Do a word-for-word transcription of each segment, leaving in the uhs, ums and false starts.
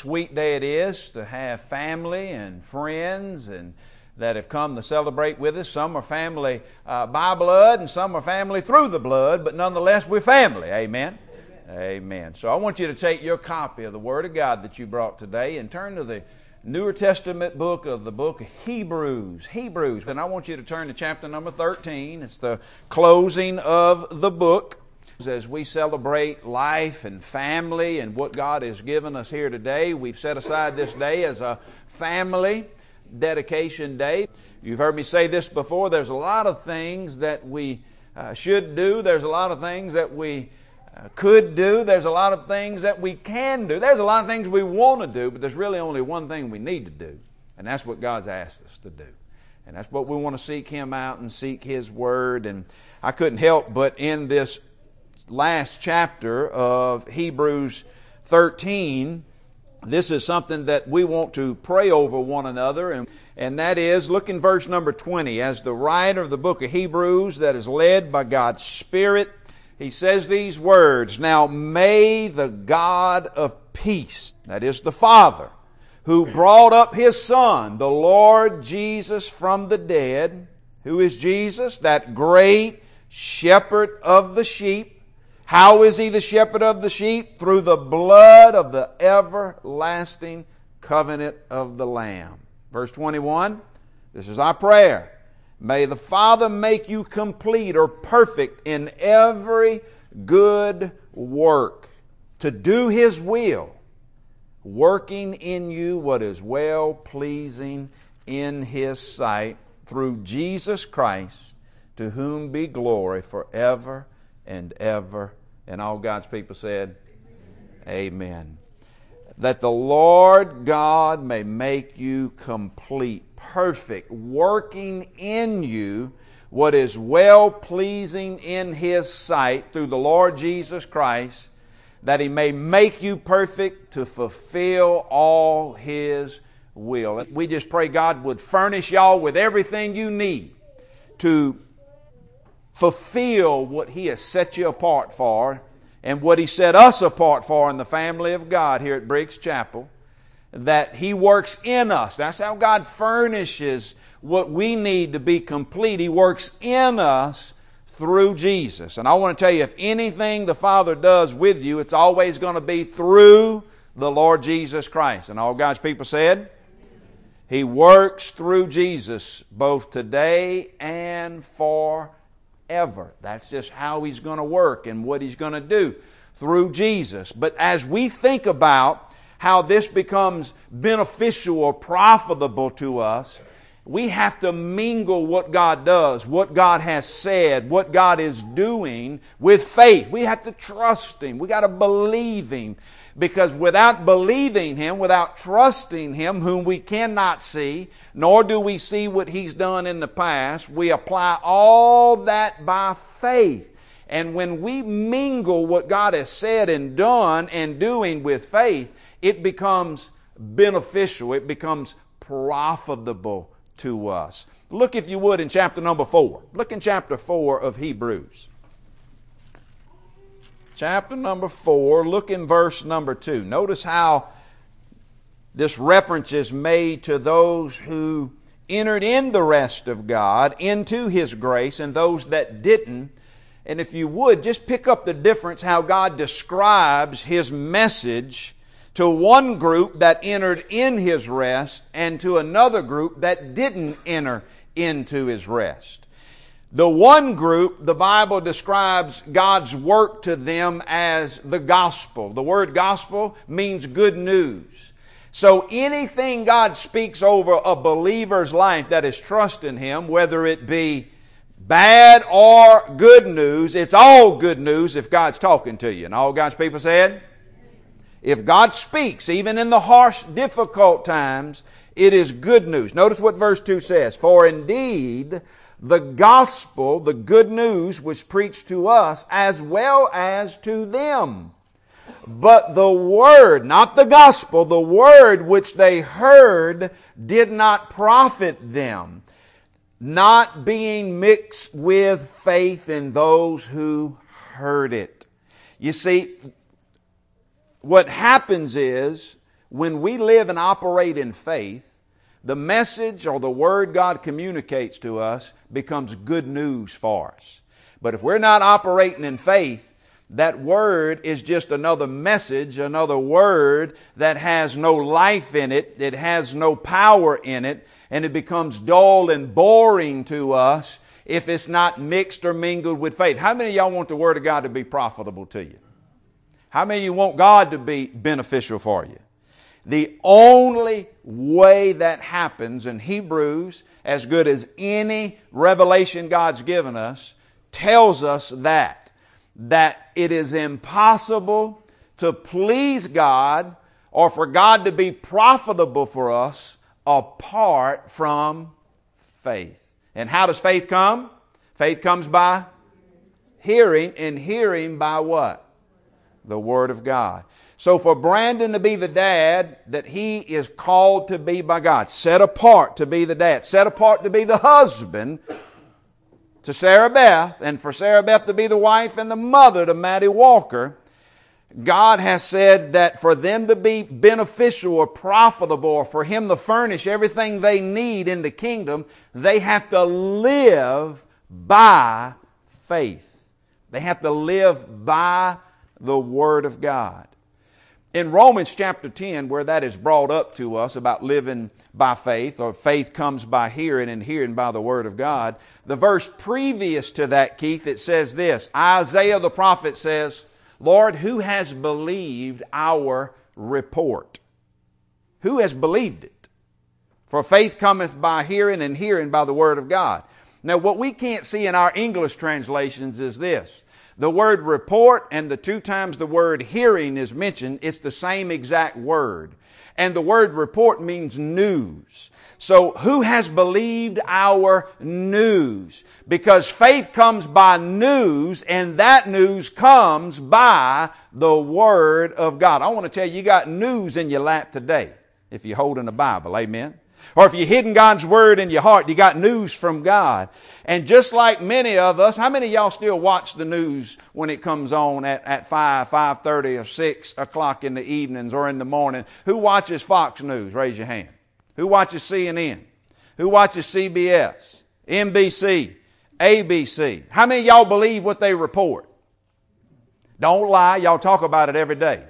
sweet day it is to have family and friends and that have come to celebrate with us. Some are family uh, by blood and some are family through the blood, but nonetheless we're family. Amen? Amen. Amen. So I want you to take your copy of the Word of God that you brought today and turn to the Newer Testament book of the book of Hebrews. Hebrews. And I want you to turn to chapter number thirteen. It's the closing of the book. As we celebrate life and family and what God has given us here today, we've set aside this day as a family dedication day. You've heard me say this before. There's a lot of things that we uh, should do. There's a lot of things that we uh, could do. There's a lot of things that we can do. There's a lot of things we want to do, but there's really only one thing we need to do, and that's what God's asked us to do. And that's what we want to seek Him out and seek His Word. And I couldn't help but in this last chapter of Hebrews thirteen, this is something that we want to pray over one another, and, and that is, look in verse number twenty. As the writer of the book of Hebrews that is led by God's Spirit, he says these words, "Now may the God of peace," that is the Father, "who brought up His Son, the Lord Jesus from the dead," who is Jesus? That great shepherd of the sheep. How is He the shepherd of the sheep? Through the blood of the everlasting covenant of the Lamb. Verse twenty-one, this is our prayer. "May the Father make you complete or perfect in every good work, to do His will, working in you what is well-pleasing in His sight, through Jesus Christ, to whom be glory forever and ever." And all God's people said, Amen. Amen. "That the Lord God may make you complete, perfect, working in you what is well-pleasing in His sight through the Lord Jesus Christ, that He may make you perfect to fulfill all His will." We just pray God would furnish y'all with everything you need to fulfill what He has set you apart for and what He set us apart for in the family of God here at Briggs Chapel, that He works in us. That's how God furnishes what we need to be complete. He works in us through Jesus. And I want to tell you, if anything the Father does with you, it's always going to be through the Lord Jesus Christ. And all God's people said, He works through Jesus both today and forever. Ever. That's just how He's going to work and what He's going to do through Jesus. But as we think about how this becomes beneficial or profitable to us, we have to mingle what God does, what God has said, what God is doing with faith. We have to trust Him. We got to believe Him. Because without believing Him, without trusting Him, whom we cannot see, nor do we see what He's done in the past, we apply all that by faith. And when we mingle what God has said and done and doing with faith, it becomes beneficial. It becomes profitable to us. Look, if you would, in chapter number four. Look in chapter four of Hebrews. Chapter number four, look in verse number two. Notice how this reference is made to those who entered in the rest of God, into His grace, and those that didn't. And if you would, just pick up the difference how God describes His message to one group that entered in His rest and to another group that didn't enter into His rest. The one group, the Bible describes God's work to them as the gospel. The word gospel means good news. So anything God speaks over a believer's life that is trusting Him, whether it be bad or good news, it's all good news if God's talking to you. And all God's people said, if God speaks, even in the harsh, difficult times, it is good news. Notice what verse two says. "For indeed, the gospel," the good news, "was preached to us as well as to them. But the word," not the gospel, "the word which they heard did not profit them, not being mixed with faith in those who heard it." You see, what happens is when we live and operate in faith, the message or the word God communicates to us becomes good news for us. But if we're not operating in faith, that word is just another message, another word that has no life in it, it has no power in it, and it becomes dull and boring to us if it's not mixed or mingled with faith. How many of y'all want the Word of God to be profitable to you? How many of you want God to be beneficial for you? The only way that happens in Hebrews, as good as any revelation God's given us, tells us that, that it is impossible to please God or for God to be profitable for us apart from faith. And how does faith come? Faith comes by hearing, and hearing by what? The Word of God. So for Brandon to be the dad that he is called to be by God, set apart to be the dad, set apart to be the husband to Sarah Beth, and for Sarah Beth to be the wife and the mother to Maddie Walker, God has said that for them to be beneficial or profitable, or for Him to furnish everything they need in the kingdom, they have to live by faith. They have to live by the Word of God. In Romans chapter ten, where that is brought up to us about living by faith, or faith comes by hearing and hearing by the Word of God, the verse previous to that, Keith, it says this. Isaiah the prophet says, Lord, who has believed our report? Who has believed it? For faith cometh by hearing, and hearing by the Word of God. Now, what we can't see in our English translations is this. The word report and the two times the word hearing is mentioned, it's the same exact word. And the word report means news. So who has believed our news? Because faith comes by news, and that news comes by the Word of God. I want to tell you, you got news in your lap today if you're holding the Bible. Amen. Or if you're hidden God's Word in your heart, you got news from God. And just like many of us, how many of y'all still watch the news when it comes on at, at five, five thirty or six o'clock in the evenings or in the morning? Who watches Fox News? Raise your hand. Who watches C N N? Who watches C B S? N B C? A B C? How many of y'all believe what they report? Don't lie. Y'all talk about it every day.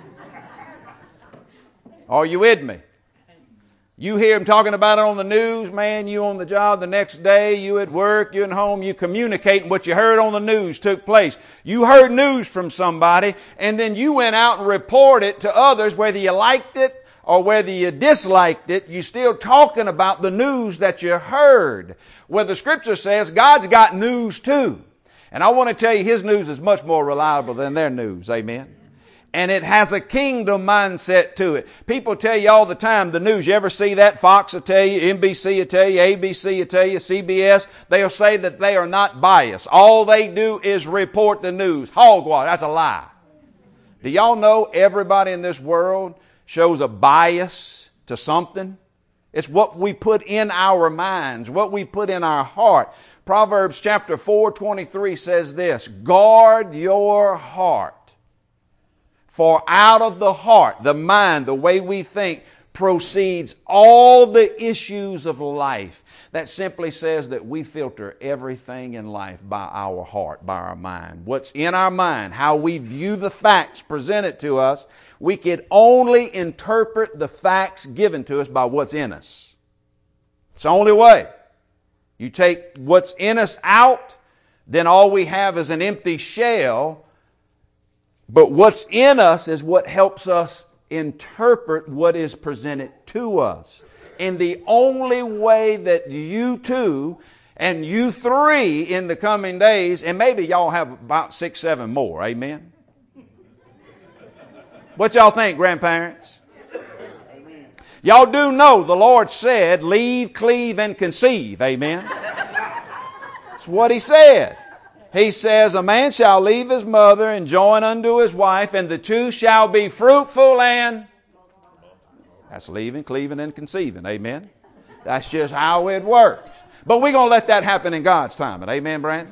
Are you with me? You hear them talking about it on the news, man, you on the job the next day, you at work, you at home, you communicating what you heard on the news took place. You heard news from somebody, and then you went out and reported it to others, whether you liked it or whether you disliked it, you still talking about the news that you heard. Well, the Scripture says God's got news too. And I want to tell you, His news is much more reliable than their news. Amen. And it has a kingdom mindset to it. People tell you all the time the news. You ever see that? Fox will tell you, N B C will tell you, A B C will tell you, C B S. They'll say that they are not biased. All they do is report the news. Hogwash. That's a lie. Do y'all know everybody in this world shows a bias to something? It's what we put in our minds, what we put in our heart. Proverbs chapter four twenty-three says this, guard your heart. For out of the heart, the mind, the way we think, proceeds all the issues of life. That simply says that we filter everything in life by our heart, by our mind. What's in our mind, how we view the facts presented to us, we can only interpret the facts given to us by what's in us. It's the only way. You take what's in us out, then all we have is an empty shell. But what's in us is what helps us interpret what is presented to us. And the only way that you two and you three in the coming days, and maybe y'all have about six, seven more, amen? What y'all think, grandparents? Y'all do know the Lord said, leave, cleave, and conceive, amen? That's what He said. He says, a man shall leave his mother and join unto his wife, and the two shall be fruitful and... That's leaving, cleaving, and conceiving. Amen? That's just how it works. But we're going to let that happen in God's time. Amen, Brandon?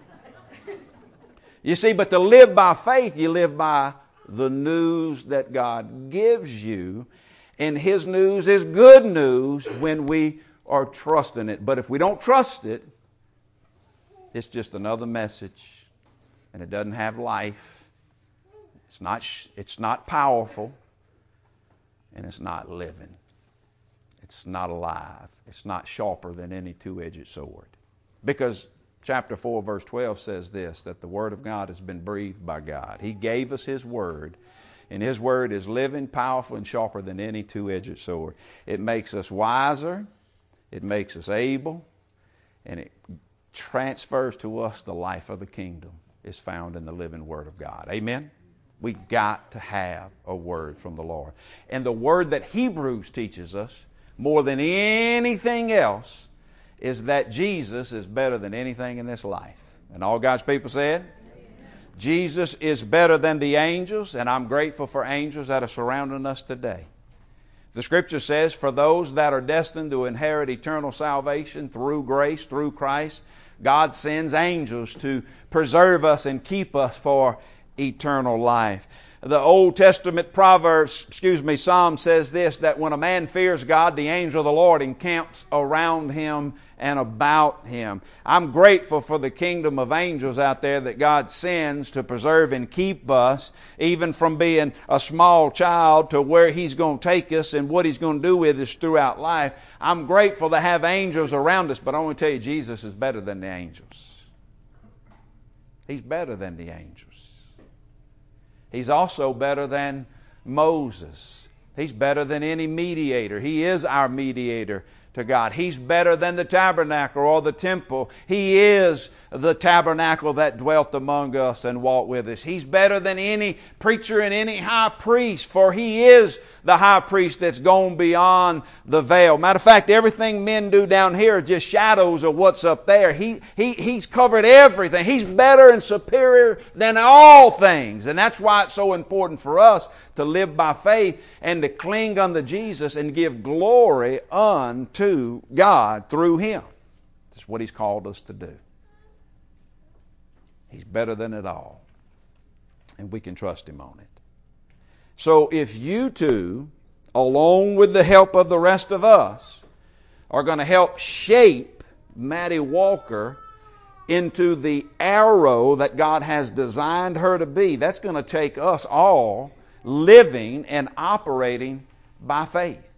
You see, but to live by faith, you live by the news that God gives you. And His news is good news when we are trusting it. But if we don't trust it, it's just another message, and it doesn't have life. It's not, it's not powerful, and it's not living. It's not alive. It's not sharper than any two-edged sword. Because chapter four, verse twelve says this, that the Word of God has been breathed by God. He gave us His Word, and His Word is living, powerful, and sharper than any two-edged sword. It makes us wiser, it makes us able, and it transfers to us the life of the kingdom is found in the living Word of God. Amen? We've got to have a word from the Lord. And the word that Hebrews teaches us, more than anything else, is that Jesus is better than anything in this life. And all God's people said? Amen. Jesus is better than the angels, and I'm grateful for angels that are surrounding us today. The Scripture says, for those that are destined to inherit eternal salvation through grace, through Christ, God sends angels to preserve us and keep us for eternal life. The Old Testament Proverbs, excuse me, Psalm says this, that when a man fears God, the angel of the Lord encamps around him and about him. I'm grateful for the kingdom of angels out there that God sends to preserve and keep us, even from being a small child to where He's going to take us and what He's going to do with us throughout life. I'm grateful to have angels around us, but I want to tell you, Jesus is better than the angels. He's better than the angels. He's also better than Moses. He's better than any mediator. He is our mediator to God. He's better than the tabernacle or the temple. He is the tabernacle that dwelt among us and walked with us. He's better than any preacher and any high priest, for He is the high priest that's gone beyond the veil. Matter of fact, everything men do down here are just shadows of what's up there. He, he, he's covered everything. He's better and superior than all things. And that's why it's so important for us to live by faith and to cling unto Jesus and give glory unto God through Him. That's what He's called us to do. He's better than it all. And we can trust Him on it. So if you two, along with the help of the rest of us, are going to help shape Maddie Walker into the arrow that God has designed her to be, that's going to take us all living and operating by faith.